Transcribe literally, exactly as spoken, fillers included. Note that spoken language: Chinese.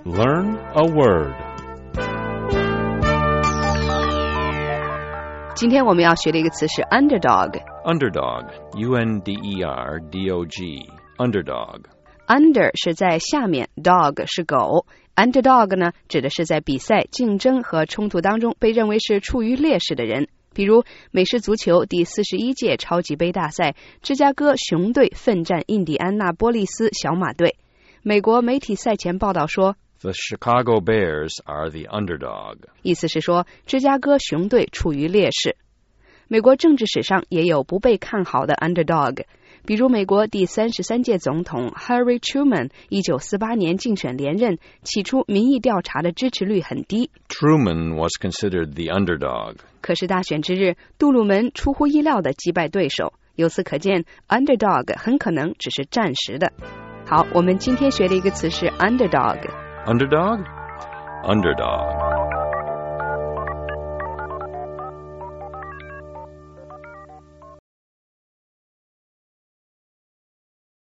Learn a word. 今天我们要学的一个词是 underdog. Underdog, U N D E R D O G, underdog. Under 是在下面 ，dog 是狗。Underdog 呢，指的是在比赛、竞争和冲突当中被认为是处于劣势的人。比如美式足球第四十一届超级杯大赛，芝加哥熊队奋战印第安纳波利斯小马队。美国媒体赛前报道说 The Chicago Bears are the underdog. 意思是说芝加哥熊队处于劣势。美国政治史上也有不被看好的 underdog， 比如美国第三十三届总统 Harry Truman 一九四八年竞选连任，起初民意调查的支持率很低。 Truman was considered the underdog. 可是大选之日，杜鲁门出乎意料地击败对手，由此可见 underdog 很可能只是暂时的。好，我们今天学的一个词是 underdog。 Underdog? Underdog.